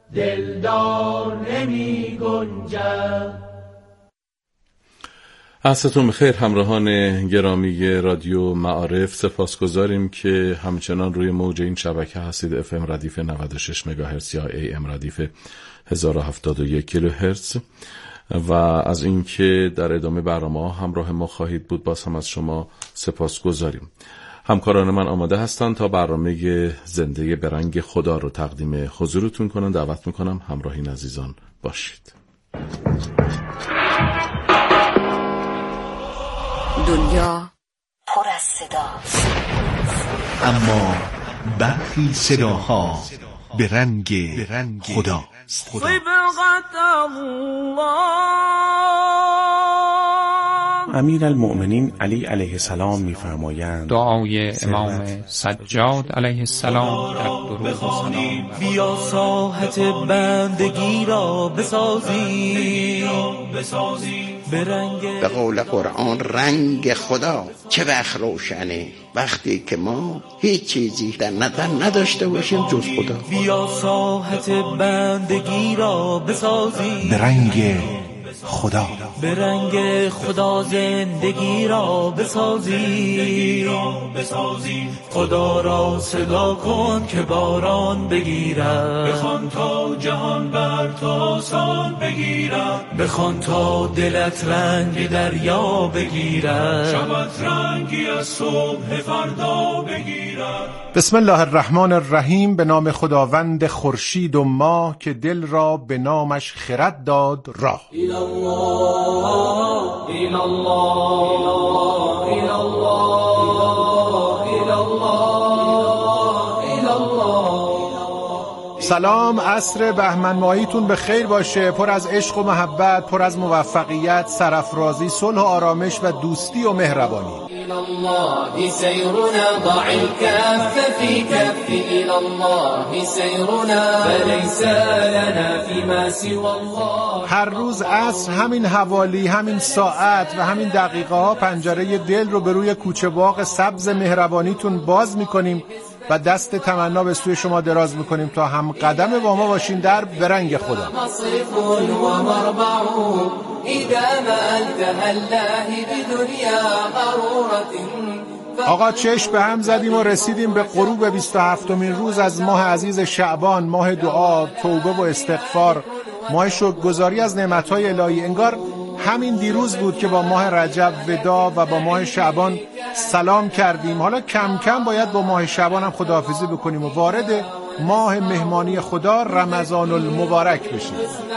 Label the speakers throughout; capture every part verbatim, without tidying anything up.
Speaker 1: دلدار نمی گنجد.
Speaker 2: عصرتون بخیر همراهان گرامی رادیو معارف، سپاسگزاریم که همچنان روی موج این شبکه هستید. اف ام ردیف نود و شش مگاهرتز یا ای ام ردیف هزار و هفتاد و یک کیلوهرتز و از اینکه در ادامه برنامه همراه ما خواهید بود باز هم از شما سپاسگزاریم. همکاران من آماده هستند تا برنامه زنده به رنگ خدا رو تقدیم حضورتون کنن. دعوت میکنم همراه این عزیزان باشید.
Speaker 3: دنیا پر از صداست،
Speaker 4: اما برخی صداها به رنگ خدا.
Speaker 5: امیرالمؤمنین علی علیه السلام می‌فرمایند
Speaker 6: دعای امام سجاد علیه السلام در درود و سلام:
Speaker 7: بیا ساحت بندگی را بسازی به رنگ،
Speaker 8: به قول قرآن رنگ خدا چه وقت روشنه، وقتی که ما هیچ چیزی در نظر نداشته باشیم جز خدا.
Speaker 7: بیا ساحت بندگی را بسازی
Speaker 4: به رنگ خدا،
Speaker 7: به رنگ خدا زندگی را بسازی خدا را صدا کن که باران بگیرد، بخوان تا جهان بر تا سان بگیرد، بخوان تا دلت رنگ دریا بگیرد، شبت رنگی از صبح فردا بگیرد.
Speaker 9: بسم الله الرحمن الرحیم. به نام خداوند خورشید و ماه که دل را به نامش خرد داد راه. سلام، عصر بهمن ماهیتون به خیر باشه، پر از عشق و محبت، پر از موفقیت، سرافرازی، صلح و آرامش و دوستی و مهربانی.
Speaker 1: الله سيرنا ضع الكف في كف إلى الله سيرنا فليس لنا فيما سوى الله.
Speaker 9: هر روز عصر همین حوالی، همین ساعت و همین دقیقه ها پنجره دل رو به روی کوچه باغ سبز مهربانیتون باز میکنیم و دست تمنا به سوی شما دراز میکنیم تا هم قدم با ما باشین در به رنگ خدا. آقا چشم به هم زدیم و رسیدیم به غروب بیست و هفتمین روز از ماه عزیز شعبان، ماه دعا، توبه و استغفار، ماه شکرگزاری از نعمتهای الهی. انگار همین دیروز بود که با ماه رجب ودا و با ماه شعبان سلام کردیم. حالا کم کم باید با ماه شعبان هم خداحافظی بکنیم و وارد ماه مهمانی خدا رمضان المبارک بشیم.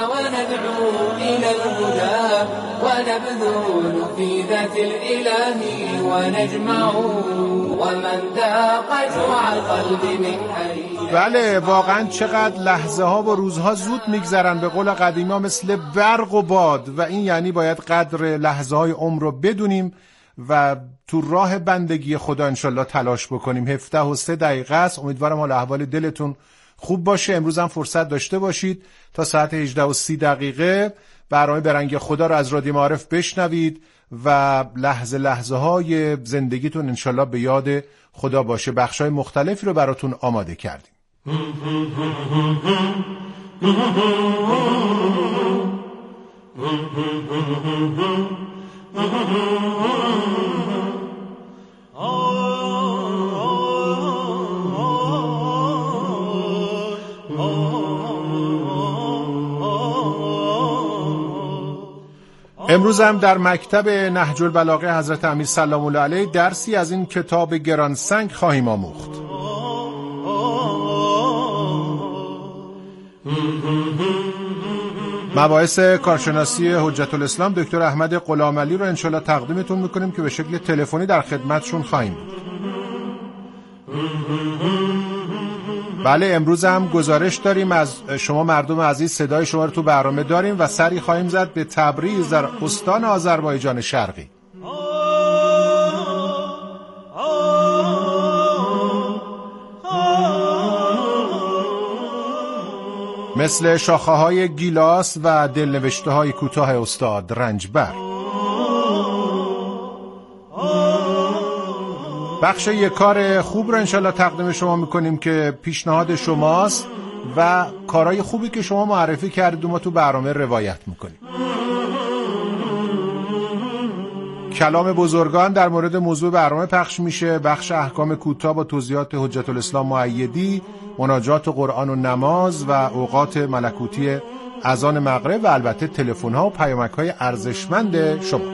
Speaker 9: بله، واقعا چقدر لحظه ها و روزها زود میگذرن، به قول قدیمی ها مثل برق و باد، و این یعنی باید قدر لحظه های عمر رو بدونیم و تو راه بندگی خدا انشالله تلاش بکنیم. هفده و سه دقیقه است. امیدوارم حال احوال دلتون خوب باشه. امروز هم فرصت داشته باشید تا ساعت هجده و سی دقیقه برنامه به رنگ خدا رو از رادیو معارف بشنوید و لحظه لحظه های زندگیتون انشالله به یاد خدا باشه. بخشای مختلفی رو براتون آماده کردیم. امروز هم در مکتب نهج البلاغه حضرت امیر سلام الله علیه درسی از این کتاب گرانسنگ خواهیم آموخت. مباحث کارشناسی حجت الاسلام دکتر احمد غلامعلی رو انشالله تقدیمتون میکنیم که به شکل تلفنی در خدمتشون خواهیم بود. بله، امروز هم گزارش داریم از شما مردم عزیز، صدای شما رو تو برنامه داریم و سری خواهیم زد به تبریز در استان آذربایجان شرقی. مثل شاخه‌های گیلاس و دلنوشته‌های کوتاه استاد رنجبر. بخش یک کار خوب رو انشالله تقدیم شما میکنیم که پیشنهاد شماست و کارهای خوبی که شما معرفی کردید و ما تو برنامه روایت میکنیم. کلام بزرگان در مورد موضوع برنامه پخش میشه، بخش احکام کوتاه با توضیحات حجت الاسلام مؤیدی، مناجات قرآن و نماز و اوقات ملکوتی اذان مغرب و البته تلفن ها و پیامک های ارزشمند شما.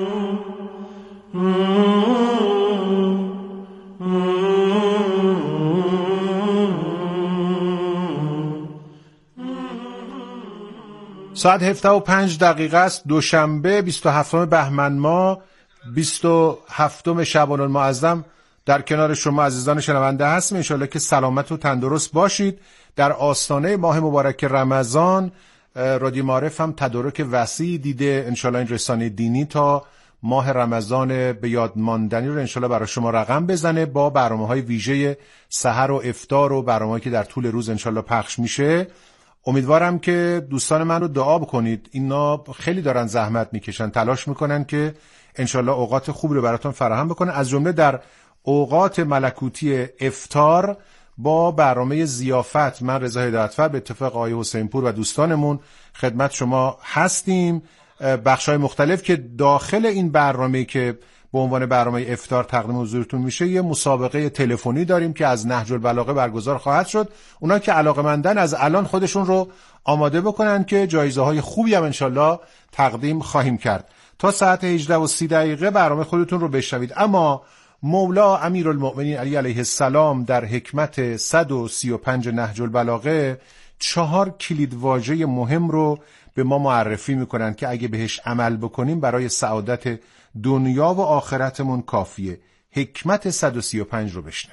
Speaker 9: ساعت هفده و پنج دقیقه است. دوشنبه بیست و هفتم بهمن ماه بیست و هفتم شعبان المعظم در کنار شما عزیزان شنونده هستیم. انشالله که سلامت و تندرست باشید. در آستانه ماه مبارک رمضان رادیو معارف هم تدارک وسیع دیده. انشالله این رسانه دینی تا ماه رمضان به یاد ماندنی رو انشالله برای شما رقم بزنه با برنامه‌های ویژه سحر و افطار و برنامه‌ای که در طول روز انشالله پخش میشه. امیدوارم که دوستان من رو دعا بکنید. اینا خیلی دارن زحمت میکشن، تلاش میکنن که انشالله اوقات خوبی رو براتون فراهم بکنه، از جمله در اوقات ملکوتی افطار با برنامه ضیافت. من رضا هدایتفر به اتفاق آقای حسین پور و دوستانمون خدمت شما هستیم. بخش‌های مختلف که داخل این برنامه که به عنوان برنامه افطار تقدیم حضورتون میشه، یه مسابقه تلفنی داریم که از نهج البلاغه برگزار خواهد شد. اونا که علاقه‌مندن از الان خودشون رو آماده بکنن که جایزه‌های خوبی هم انشالله تقدیم خواهیم کرد. تا ساعت هجده و سی دقیقه برنامه خودتون رو بشنوید. اما مولا امیرالمؤمنین علی علیه السلام در حکمت صد و سی و پنج نهج البلاغه چهار کلید واژه مهم رو به ما معرفی میکنن که اگه بهش عمل بکنیم برای سعادت دنیا و آخرتمون کافیه. حکمت صد و سی و پنج رو بشنویم.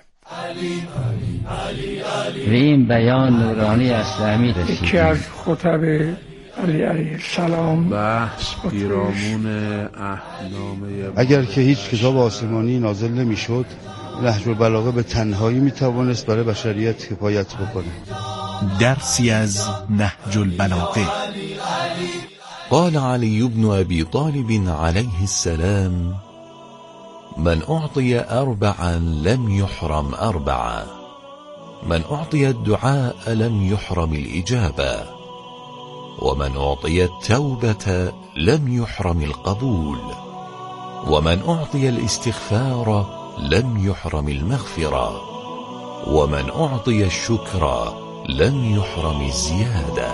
Speaker 10: به این بیان نورانی اسلامی رسیدیم.
Speaker 11: یکی از خطب علی علیه السلام
Speaker 12: بحث پیرامون احنامه.
Speaker 13: اگر که هیچ کتاب آسمانی نازل نمیشد، نهج البلاغه به تنهایی میتوانست برای بشریت کفایت بکنه.
Speaker 4: درسی از نهج البلاغه.
Speaker 14: قال علي بن أبي طالب عليه السلام: من أعطي أربعا لم يحرم أربعا، من أعطي الدعاء لم يحرم الإجابة، ومن أعطي التوبة لم يحرم القبول، ومن أعطي الاستغفار لم يحرم المغفرة، ومن أعطي الشكر لم يحرم الزيادة.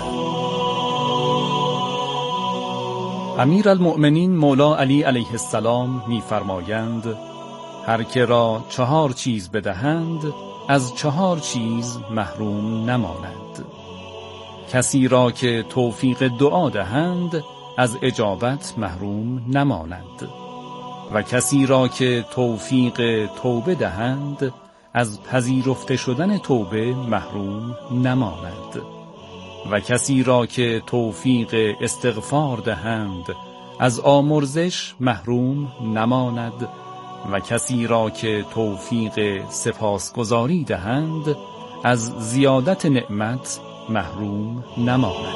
Speaker 15: امیر المؤمنین مولا علی علیه السلام می‌فرمایند هر که را چهار چیز بدهند از چهار چیز محروم نماند. کسی را که توفیق دعا دهند از اجابت محروم نماند و کسی را که توفیق توبه دهند از پذیرفته شدن توبه محروم نماند و کسی را که توفیق استغفار دهند از آمرزش محروم نماند و کسی را که توفیق سپاسگزاری دهند از زیادت نعمت محروم نماند.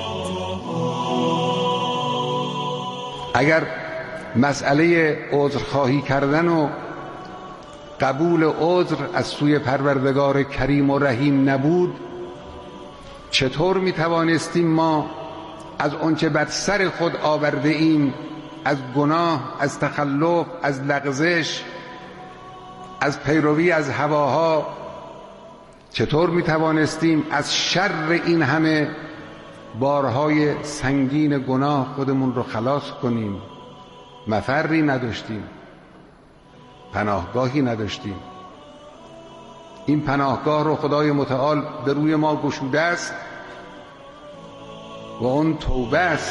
Speaker 16: اگر مسئله عذرخواهی کردن و قبول عذر از سوی پروردگار کریم و رحیم نبود، چطور می توانستیم ما از آنچه بر سر خود آورده ایم، از گناه، از تخلف، از لغزش، از پیروی از هواها، چطور می توانستیم از شر این همه بارهای سنگین گناه خودمون رو خلاص کنیم؟ مفری نداشتیم، پناهگاهی نداشتیم. این پناهگاه رو خدای متعال به روی ما گشوده است و اون توبه است.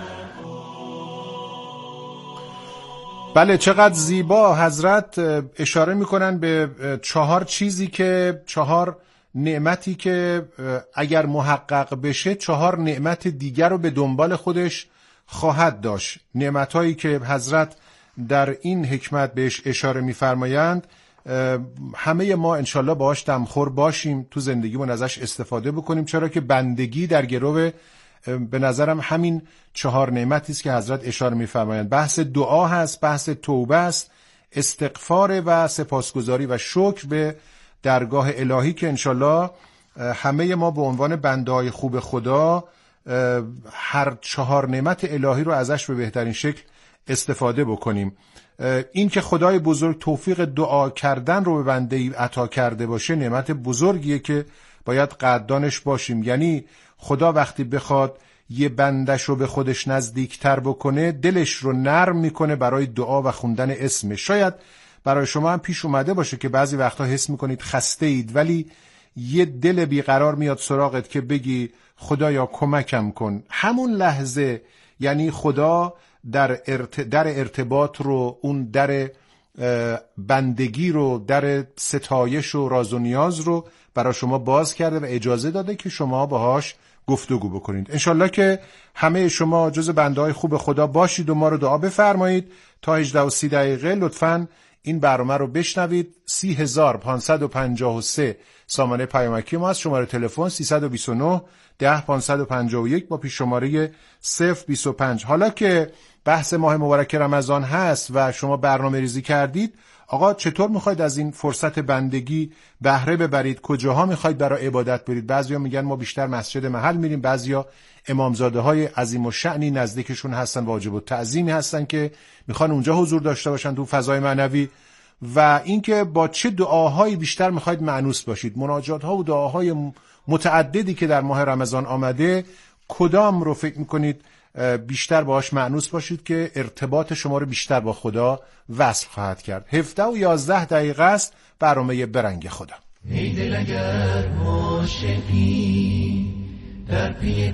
Speaker 9: بله، چقدر زیبا حضرت اشاره میکنن به چهار چیزی که چهار نعمتی که اگر محقق بشه چهار نعمت دیگر رو به دنبال خودش خواهد داشت. نعمتهایی که حضرت در این حکمت بهش اشاره میفرمایند همه ما انشالله باهاش دمخور باشیم، تو زندگیمون ازش استفاده بکنیم، چرا که بندگی در گرو به نظرم همین چهار نعمتی است که حضرت اشاره میفرمایند. بحث دعا هست، بحث توبه است، استغفار و سپاسگزاری و شکر به درگاه الهی که انشالله همه ما به عنوان بنده‌های خوب خدا هر چهار نعمت الهی رو ازش به بهترین شکل استفاده بکنیم. این که خدای بزرگ توفیق دعا کردن رو به بنده‌ای عطا کرده باشه نعمت بزرگیه که باید قدردانش باشیم. یعنی خدا وقتی بخواد یه بندش رو به خودش نزدیکتر بکنه دلش رو نرم میکنه برای دعا و خوندن اسمش. شاید برای شما هم پیش اومده باشه که بعضی وقتا حس میکنید خسته اید ولی یه دل بیقرار میاد سراغت که بگی خدایا کمکم کن. همون لحظه یعنی خدا در, ارت... در ارتباط رو، اون در بندگی رو، در ستایش و راز و نیاز رو برای شما باز کرده و اجازه داده که شما باهاش گفتگو بکنید. انشالله که همه شما جز بنده‌های خوب خدا باشید و ما رو دعا بفرمایید. تا هجده و سی دقیقه لطفاً این برنامه رو بشنوید. سی هزار پانصد و پنجاه و سه سامانه پیامکی ما است. شماره تلفن سیصد و بیست و نه ده پانصد و پنجاه و یک با پیش شماره صفر بیست و پنج. حالا که بحث ماه مبارک رمضان هست و شما برنامه ریزی کردید، آقا چطور میخواید از این فرصت بندگی بهره ببرید؟ کجاها میخواید برای عبادت برید؟ بعضیا میگن ما بیشتر مسجد محل میریم، بعضیا امامزاده های عظیم و شأنی نزدیکشون هستن، واجب التعظیمی هستن که میخوان اونجا حضور داشته باشن تو فضای معنوی. و اینکه با چه دعاهایی بیشتر میخواید مانوس باشید؟ مناجات ها و دعاهای متعددی که در ماه رمضان آمده، کدام رو فکر میکنید بیشتر باهاش مانوس باشید که ارتباط شما رو بیشتر با خدا وصل خواهد کرد؟ هفده و یازده دقیقه است برنامه برنگ خدا.
Speaker 7: ای دل اگر عاشقی در پی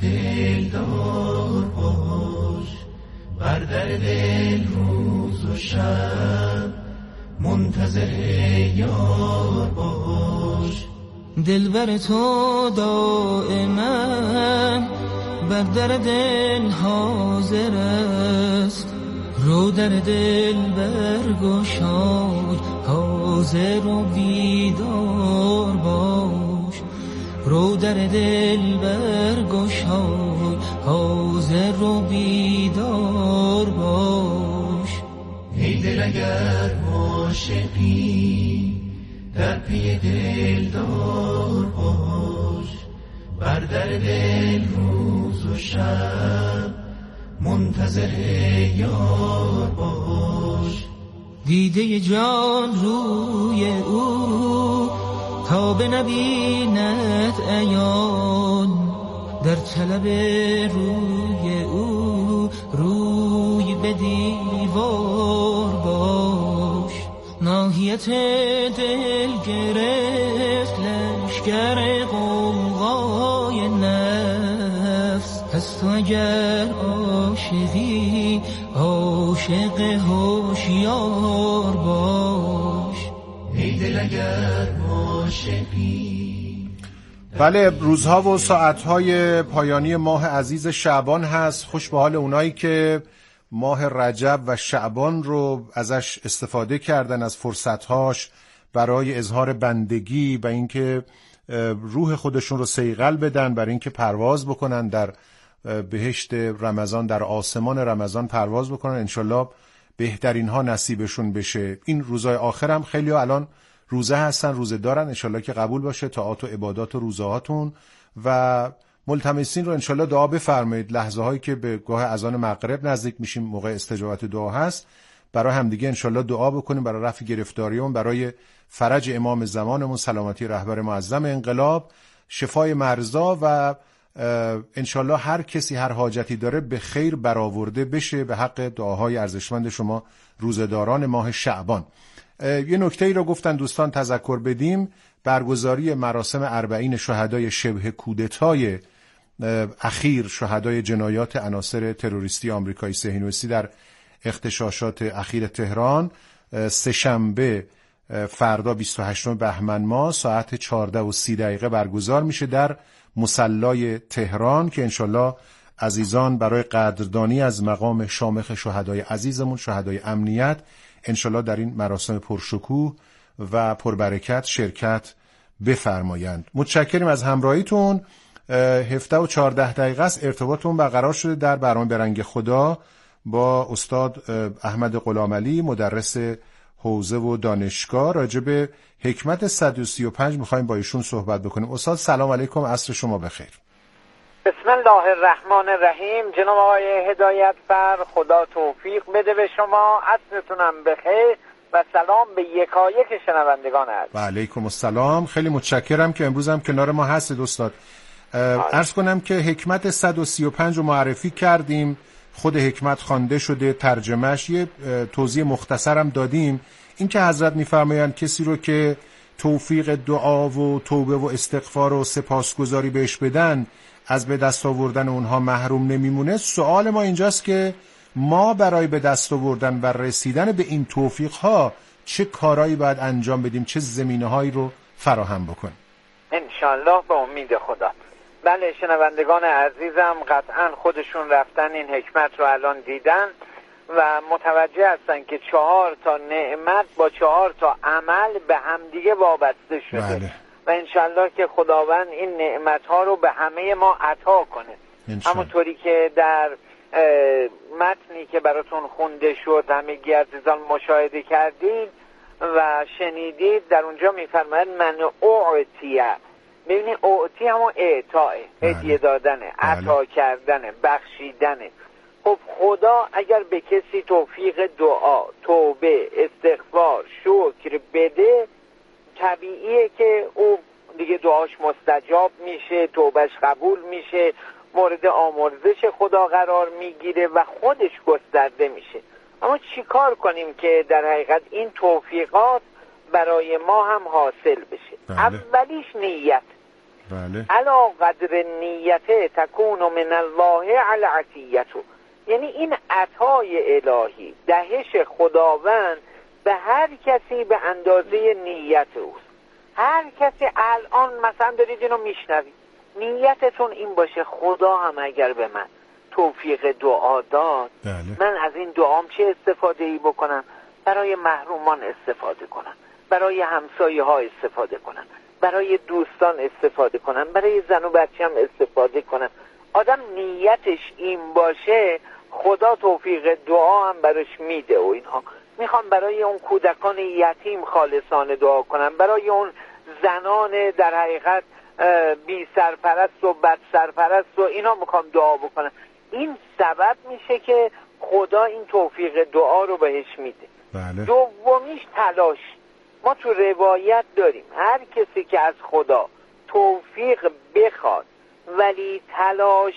Speaker 7: دلدار باش، بر در دل روز و شب منتظر یار باش. دلبر تو دائما بر در دل حاضر است، رو در دل برگشای حاضر و بیدار باش. رو در دل برگشای حاضر و بیدار باش. ای دل اگر عاشقی در پی دلدار باش، بر در دل روز و شب منتظر یار باش. دیده جان روی او تا بنبیند عیان، در طلب روی او روی به دیوار باش. ناحیت دل گرفت لشگر غوغای نفس، پس تو اگر عاشقی عاشق هوشیار باش. ای دل اگر عاشقی.
Speaker 9: بله، روزها و ساعتهای پایانی ماه عزیز شعبان هست. خوش به حال اونایی که ماه رجب و شعبان رو ازش استفاده کردن، از فرصتهاش برای اظهار بندگی و اینکه روح خودشون رو صیقل بدن، برای اینکه پرواز بکنن در بهشت رمضان، در آسمان رمضان پرواز بکنن. انشالله بهترین ها نصیبشون بشه. این روزهای آخر هم خیلی ها الان روزه هستن، روزه دارن. انشالله که قبول باشه طاعات و عبادات و روزه هاتون. و ملتمسین رو انشالله دعا بفرمایید. لحظه هایی که به گاه اذان مغرب نزدیک میشیم، موقع استجابت دعا هست، برای همدیگه انشالله دعا بکنیم، برای رفع گرفتاریمون، برای فرج امام زمانمون، سلامتی رهبر معظم انقلاب، شفای مرضا و انشالله هر کسی هر حاجتی داره به خیر برآورده بشه به حق دعاهای ارزشمند شما روزداران ماه شعبان. یه نکته ای رو گفتن دوستان تذکر بدیم. برگزاری مراسم اربعین شهدای شبه کودتای اخیر، شهدای جنایات عناصر تروریستی آمریکایی صهیونیستی در اغتشاشات اخیر تهران، سه شنبه فردا بیست و هشتم بهمن ماه ساعت چهارده و سی دقیقه برگزار میشه در مصلای تهران که انشالله عزیزان برای قدردانی از مقام شامخ شهدای عزیزمون، شهدای امنیت، انشالله در این مراسم پرشکوه و پربرکت شرکت بفرمایند. متشکریم از همراهیتون. هفده و چهارده دقیقه است ارتباطمون برقرار شده در برنامه برنگ خدا با استاد احمد غلامعلی، مدرس حوزه و دانشگاه. راجع به حکمت صد و سی و پنج میخوایم با ایشون صحبت بکنیم. استاد سلام علیکم، عصر شما بخیر.
Speaker 17: بسم الله الرحمن الرحیم. جناب آقای هدایت فر، خدا توفیق بده به شما، عصرتونم بخیر و سلام به یکایک شنوندگان عزیز.
Speaker 9: و علیکم السلام. خیلی متشکرم که امروز هم کنار ما هستید استاد. عرض کنم که حکمت صد و سی و پنج رو معرفی کردیم، خود حکمت خوانده شده، ترجمهش یه توضیح مختصرم دادیم. این که حضرت میفرمایند کسی رو که توفیق دعا و توبه و استغفار و سپاسگزاری بهش بدن از به دست آوردن اونها محروم نمیمونه. سوال ما اینجاست که ما برای به دست آوردن و رسیدن به این توفیق ها چه کارهایی باید انجام بدیم، چه زمینه هایی رو فراهم بکنیم؟
Speaker 17: انشالله به امید خدا. بله شنوندگان عزیزم قطعا خودشون رفتن این حکمت رو الان دیدن و متوجه هستن که چهار تا نعمت با چهار تا عمل به همدیگه وابسته شده. بله. و انشالله که خداوند این نعمت ها رو به همه ما عطا کنه. همونطوری که در متنی که براتون خونده شد همگی عزیزان مشاهده کردید و شنیدید، در اونجا میفرماید من اعطیه. ببینید اعطی همون اعطاه، هدیه دادنه، عطا کردنه، بخشیدنه. خب خدا اگر به کسی توفیق دعا، توبه، استغفار، شکر بده، طبیعیه که او دیگه دعاش مستجاب میشه، توبهش قبول میشه، مورد آمرزش خدا قرار میگیره و خودش گسترده میشه. اما چی کار کنیم که در حقیقت این توفیقات برای ما هم حاصل بشه؟ بله. اولیش نیت.
Speaker 9: بله.
Speaker 17: علا قدر نیته تکون من الله العطیته. یعنی این عطای الهی، دهش خداوند به هر کسی به اندازه نیت اوست. هر کسی الان مثلا دارید اینو میشنوید، نیتتون این باشه خدا هم اگر به من توفیق دعا داد، بله. من از این دعام چه استفاده ای بکنم؟ برای محرومان استفاده کنم، برای همسایه ها استفاده کنم، برای دوستان استفاده کنم، برای زن و بچه هم استفاده کنم. آدم نیتش این باشه خدا توفیق دعا هم براش میده. و اینها میخوام برای اون کودکان یتیم خالصانه دعا کنم، برای اون زنان در حقیقت بی سرپرست و بد سرپرست و اینا میخوام دعا بکنم. این سبب میشه که خدا این توفیق دعا رو بهش میده.
Speaker 9: بله.
Speaker 17: دومیش تلاش. ما تو روایت داریم هر کسی که از خدا توفیق بخواد ولی تلاش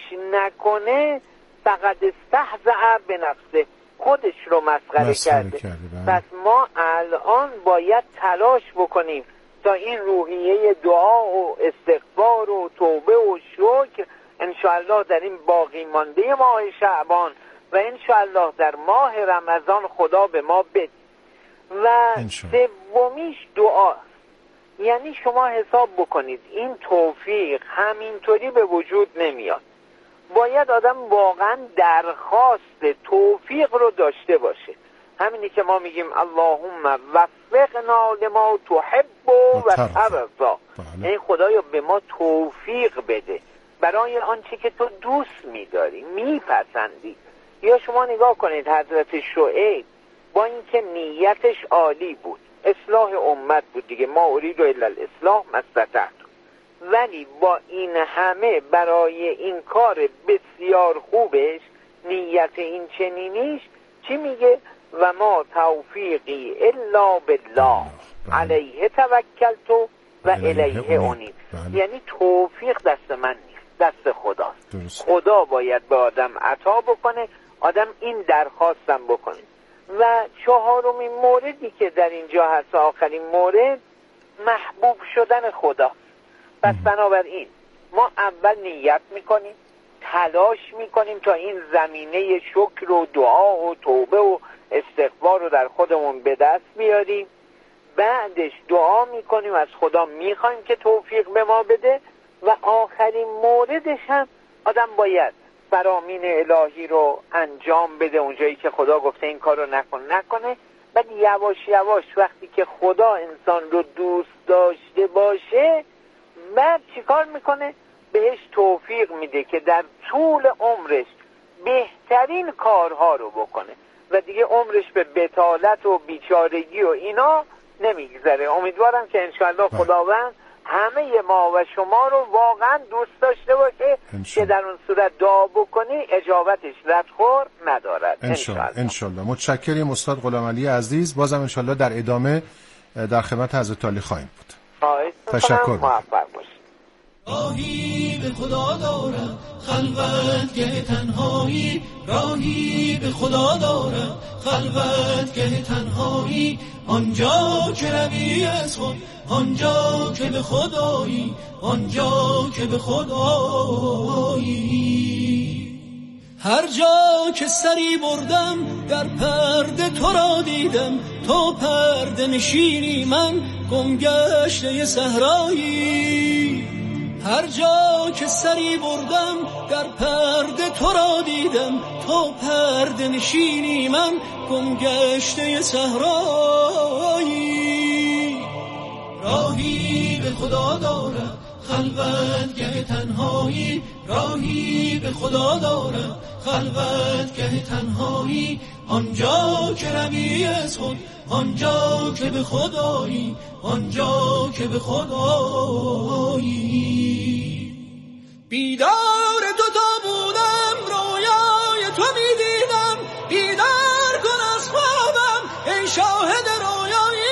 Speaker 17: نکنه فقط استهزأ به نفسه، خودش رو مسخره کرده. کرده پس ما الان باید تلاش بکنیم تا این روحیه دعا و استغفار و توبه و شکر انشاءالله در این باقی مانده ماه شعبان و انشاءالله در ماه رمضان خدا به ما بده. و سومیش دعا. یعنی شما حساب بکنید این توفیق همینطوری به وجود نمیاد، باید آدم واقعا درخواست توفیق رو داشته باشه. همینی که ما میگیم اللهم وفقنا لما تحب و ترضا. یعنی خدایا به ما توفیق بده برای آنچه که تو دوست میداری، میپسندی. یا شما نگاه کنید حضرت شعیب با اینکه نیتش عالی بود، اصلاح امت بود دیگه، ما ارید الا الاصلاح ما استطعت، ولی با این همه برای این کار بسیار خوبش، نیت این چنینیش، چی میگه؟ و ما توفیقی الا بالله علیه توکلت و الیه انیب. یعنی توفیق دست من نیست، دست خداست. درست. خدا باید به آدم عطا بکنه، آدم این درخواستم بکنه. و چهارمین موردی که در اینجا هست، آخرین مورد، محبوب شدن خدا. پس بنابراین ما اول نیت میکنیم، تلاش میکنیم تا این زمینه شکر و دعا و توبه و استغفار رو در خودمون به دست بیاریم. بعدش دعا میکنیم، از خدا میخوایم که توفیق به ما بده. و آخرین موردش هم آدم باید فرامین الهی رو انجام بده اونجایی که خدا گفته این کار رو نکن نکنه. بعد یواش یواش وقتی که خدا انسان رو دوست داشته باشه، بعد چیکار میکنه؟ بهش توفیق میده که در طول عمرش بهترین کارها رو بکنه. و دیگه عمرش به بتالت و بیچارگی و اینا نمیگذره. امیدوارم که انشاءالله خداوند همه ما و شما رو واقعا دوست داشته باشه که در اون صورت دعا بکنی اجابتش ردخور ندارد.
Speaker 9: انشالله انشالله. متشکریم استاد غلامعلی عزیز. بازم انشالله در ادامه در خدمت حضرت عالی خواهیم بود. تشکر.
Speaker 17: موفق باشید.
Speaker 7: راهی به خدا دارم خلوتگه تنهایی، راهی به خدا دارم خلوتگه تنهایی، آنجا که روی از خود، آنجا که به خدایی، آنجا که به خدایی. هر جا که سری بردم در پرده تو را دیدم، تو پرده نشینی من گمگشته صحرایی. هر جا که سری بردم در پرده تو را دیدم، تو پرده نشینی من گمگشته صحرایی. راهی به خدا دارم خلوتگه تنهایی، راهی به خدا دارم خلوتگه تنهایی، آنجا که روی از خود، آنجا که به خدایی، آنجا که به خدایی. بیدار تو تا بودم رویای تو می دیدم، بیدار کن از خوابم ای شاهد رویایی.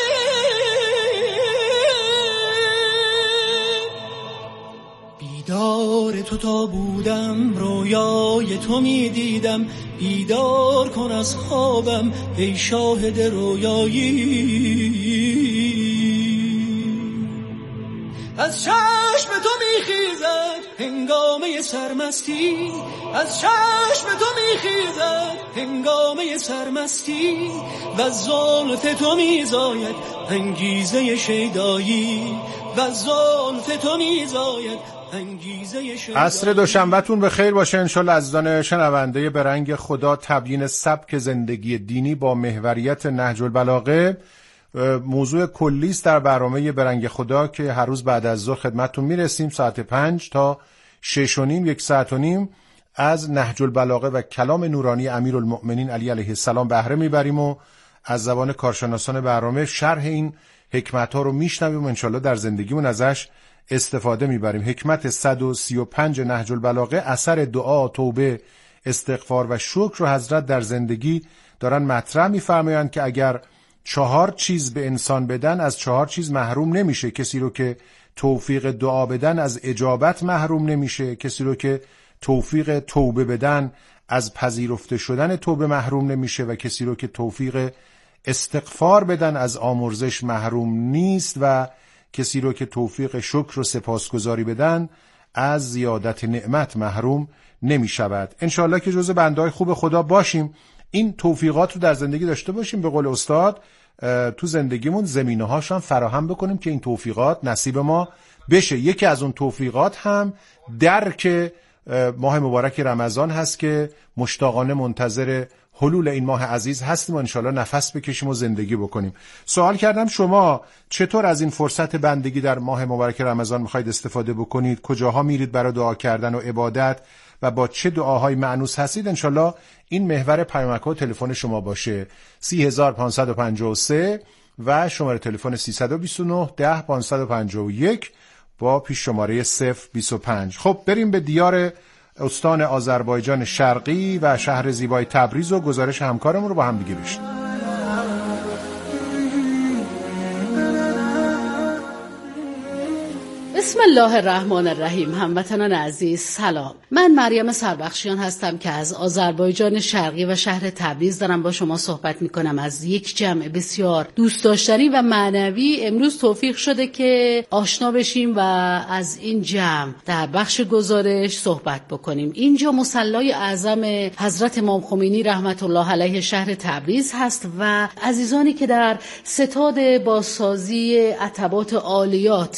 Speaker 7: بیدار تو تا بودم رویای تو می دیدم، بیدار کن از خوابم ای شاهد رویایی. از چشم تو میخیزد هنگامه سرمستی، از چشم تو میخیزد هنگامه سرمستی، و زلف تو میزاید انگیزه شیدایی، و زلف تو میزاید انگیزه شیدایی.
Speaker 9: عصر دوشنبهتون به خیر باشه انشالله عزیزان شنونده برنگ خدا. تبیین سبک زندگی دینی با محوریت نهج البلاغه موضوع کلی است در برنامه برنگ خدا که هر روز بعد از ظهر خدمتتون میرسیم. ساعت پنج تا شش و نیم، یک ساعت و نیم از نهج البلاغه و کلام نورانی امیرالمؤمنین علی علیه السلام بهره میبریم و از زبان کارشناسان برنامه شرح این حکمت ها رو میشنویم و انشالله در زندگیمون ازش استفاده میبریم. حکمت صد و سی و پنج نهج البلاغه، اثر دعا، توبه، استغفار و شکر رو حضرت در زندگی دارن مطرح میفرمایند که اگر چهار چیز به انسان بدن از چهار چیز محروم نمیشه. کسی رو که توفیق دعا بدن از اجابت محروم نمیشه، کسی رو که توفیق توبه بدن از پذیرفته شدن توبه محروم نمیشه و کسی رو که توفیق استغفار بدن از آمرزش محروم نیست و کسی رو که توفیق شکر و سپاسگزاری بدن از زیادت نعمت محروم نمی شود. انشاءالله که جزء بنده‌های خوب خدا باشیم، این توفیقات رو در زندگی داشته باشیم، به قول استاد تو زندگیمون زمینه هاشون فراهم بکنیم که این توفیقات نصیب ما بشه. یکی از اون توفیقات هم درک ماه مبارک رمضان هست که مشتاقانه منتظر حلول این ماه عزیز هستیم و انشالله نفس بکشیم و زندگی بکنیم. سوال کردم شما چطور از این فرصت بندگی در ماه مبارک رمضان میخواید استفاده بکنید؟ کجاها میرید برای دعا کردن و عبادت و با چه دعاهای مأنوس هستید؟ انشالله این محور پیامک و تلفن شما باشه سی هزار پانصد و پنجاه و سه و شماره تلفن سیصد و بیست و نه ده پانصد و پنجاه و یک با پیش شماره صفر بیست و پنج. خب بریم به دیار استان آذربایجان شرقی و شهر زیبای تبریز و گزارش همکارمون رو با هم دیگه بشنویم.
Speaker 18: بسم الله الرحمن الرحیم. هموطنان عزیز سلام، من مریم سربخشیان هستم که از آذربایجان شرقی و شهر تبریز دارم با شما صحبت میکنم. از یک جمع بسیار دوست داشتنی و معنوی امروز توفیق شده که آشنا بشیم و از این جمع در بخش گزارش صحبت بکنیم. اینجا مصلی اعظم حضرت امام خمینی رحمت الله علیه شهر تبریز هست و عزیزانی که در ستاد بازسازی عتبات عالیات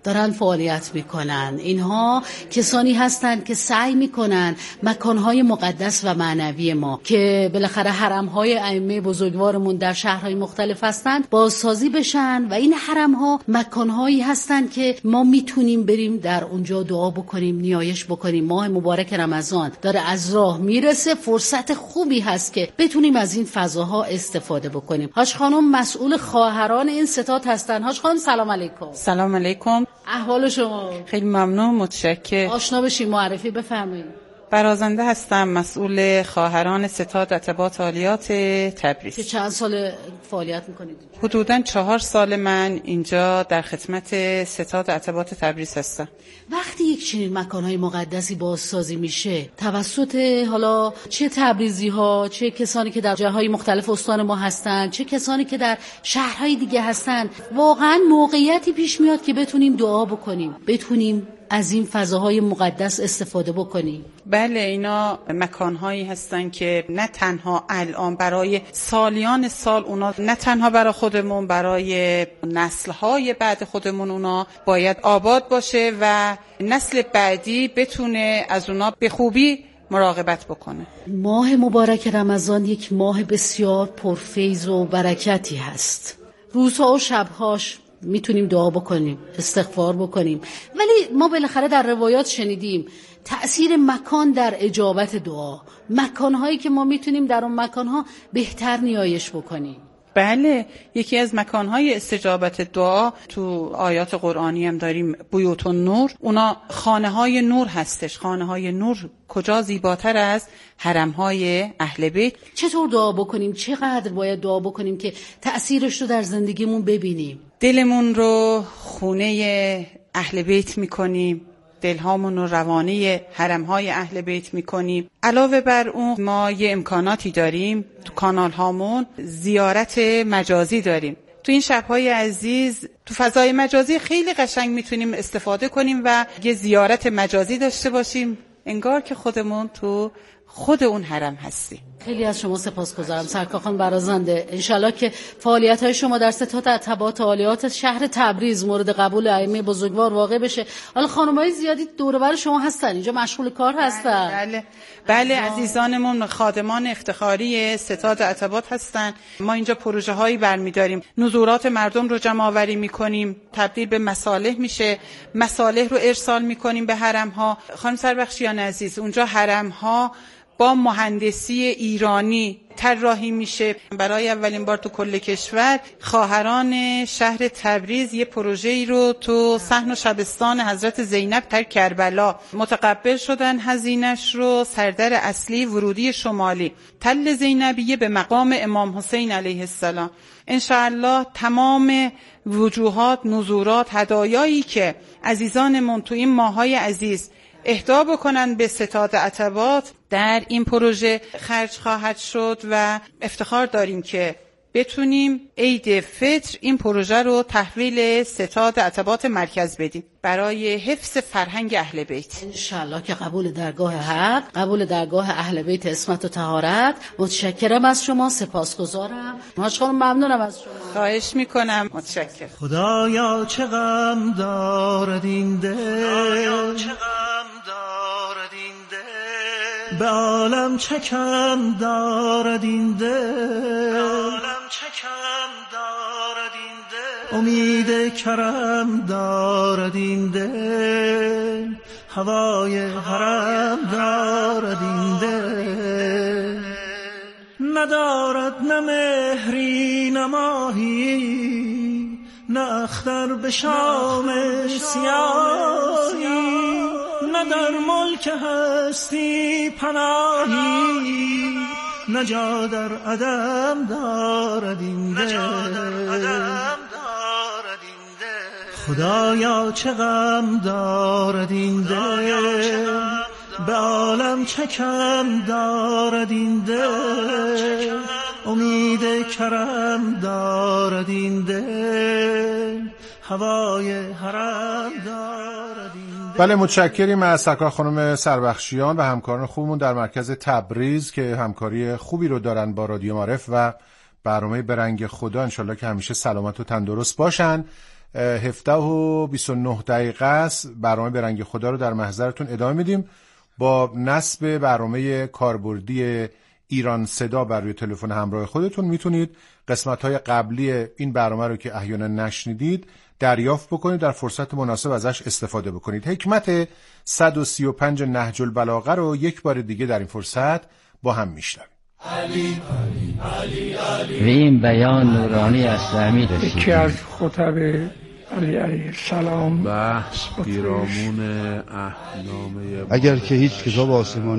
Speaker 18: دارن فعالیت میکنن. اینها کسانی هستند که سعی میکنن مکانهای مقدس و معنوی ما که بالاخره حرمهای ائمه بزرگوارمون در شهرهای مختلف هستند بازسازی بشن و این حرمها مکانهایی هستند که ما میتونیم بریم در اونجا دعا بکنیم، نیایش بکنیم. ماه مبارک رمضان داره از راه میرسه، فرصت خوبی هست که بتونیم از این فضاها استفاده بکنیم. حاج خانم مسئول خواهران این ستاد هستن. حاج خانم سلام علیکم.
Speaker 19: سلام علیکم.
Speaker 18: احوال شما؟
Speaker 19: خیلی ممنون، متشکرم.
Speaker 18: آشنا بشیم، معرفی بفرمایید.
Speaker 19: برازنده هستم، مسئول خواهران ستاد اتباط عالیات تبریز.
Speaker 18: که چند سال فعالیت میکنید؟
Speaker 19: حدوداً چهار سال من اینجا در خدمت ستاد اتباط تبریز هستم.
Speaker 18: وقتی یک چنین مکانهای مقدسی بازسازی میشه توسط حالا چه تبریزی ها، چه کسانی که در جاهای مختلف استان ما هستن، چه کسانی که در شهرهای دیگه هستن، واقعاً موقعیتی پیش میاد که بتونیم دعا بکنیم، بتونیم از این فضاهای مقدس استفاده بکنیم.
Speaker 19: بله، اینا مکانهایی هستن که نه تنها الان برای سالیان سال اونا، نه تنها برای خودمون، برای نسل‌های بعد خودمون اونا باید آباد باشه و نسل بعدی بتونه از اونا به خوبی مراقبت بکنه.
Speaker 18: ماه مبارک رمضان یک ماه بسیار پرفیض و برکتی هست. روزها و شبهاش میتونیم دعا بکنیم، استغفار بکنیم، ولی ما بالاخره در روایات شنیدیم تأثیر مکان در اجابت دعا، مکانهایی که ما میتونیم در اون مکانها بهتر نیایش بکنیم.
Speaker 19: بله، یکی از مکانهای استجابت دعا تو آیات قرآنی هم داریم، بیوت النور. اونا خانه های نور هستش. خانه های نور کجا زیباتر از حرمهای اهل بیت.
Speaker 18: چطور دعا بکنیم؟ چقدر باید دعا بکنیم که تأثیرش رو در زندگیمون ببینیم؟
Speaker 19: دلمون رو خونه اهل بیت میکنیم، دلهامون رو روانه حرمهای اهل بیت میکنیم. علاوه بر اون ما یه امکاناتی داریم تو کانال هامون، زیارت مجازی داریم. تو این شبهای عزیز تو فضای مجازی خیلی قشنگ میتونیم استفاده کنیم و یه زیارت مجازی داشته باشیم، انگار که خودمون تو خود اون حرم هستی.
Speaker 18: خیلی از شما سپاسگزارم سرکار خانم برازنده. انشالله که فعالیت‌های شما در ستاد اتباط عالیات شهر تبریز مورد قبول ائمه بزرگوار واقع بشه. حالا خانم‌های زیادی دور و بر شما هستن، اینجا مشغول کار هستن.
Speaker 19: بله بله عزیزانمون خادمان افتخاری ستاد اتباط هستن. ما اینجا پروژه هایی برمی‌داریم، نزولات مردم رو جمع آوری می‌کنیم، تبدیل به مصالح میشه، مصالح رو ارسال می‌کنیم به حرم‌ها. خانم سربخشیان عزیز، اونجا حرم‌ها با مهندسی ایرانی طراحی میشه. برای اولین بار تو کل کشور خواهران شهر تبریز یه پروژه‌ای رو تو صحن و شبستان حضرت زینب در کربلا متقبل شدن. هزینه‌اش رو سردر اصلی ورودی شمالی تل زینبیه به مقام امام حسین علیه السلام. انشاءالله تمام وجوهات، نذورات، هدایایی که عزیزانمون تو این ماهای عزیز اهدا بکنن به ستاد اتباط در این پروژه خرج خواهد شد و افتخار داریم که بتونیم عید فطر این پروژه رو تحویل ستاد اتباط مرکز بدیم برای حفظ فرهنگ اهل بیت.
Speaker 18: انشالله که قبول درگاه حق، قبول درگاه اهل بیت عصمت و طهارت. متشکرم از شما، سپاسگزارم. حاج خانم ممنونم از شما.
Speaker 19: خواهش میکنم، متشکرم.
Speaker 7: خدایا چه غم دارد این دل، به عالم چه کم دارد این دل، امید کرم دارد این دل، هوای حرم دارد این دل. ندارد نه مهری نه ماهی، نه اختر به شام سیاهی، نه در ملک هستی پناهی، نه جا در عدم دارد این دل. خدایا چه غم دارد این دل، به عالم چه کم دارد این دل، امید کرم دارد این دل، هوای حرم دارد این دل.
Speaker 9: بله، متشکریم از سرکار خانم سربخشیان و همکاران خوبمون در مرکز تبریز که همکاری خوبی رو دارن با رادیو معارف و برنامه برنگ خدا. انشالله که همیشه سلامت و تندرست باشن. هفده و بیست و نه دقیقه است. برنامه به رنگ خدا رو در محضرتون ادامه میدیم با نصب برنامه کاربردی ایران صدا بر روی تلفن همراه خودتون. میتونید قسمت‌های قبلی این برنامه رو که احیانا نشنیدید دریافت بکنید، در فرصت مناسب ازش استفاده بکنید. حکمت صد و سی و پنج نهج البلاغه رو یک بار دیگه در این فرصت با هم میشنویم.
Speaker 10: و این بیان نورانی اسلامی رسید.
Speaker 11: یکی از خطب علی علیه السلام
Speaker 12: بحث پیرامون اهنامه
Speaker 13: اگر که هیچ کتاب آسمانی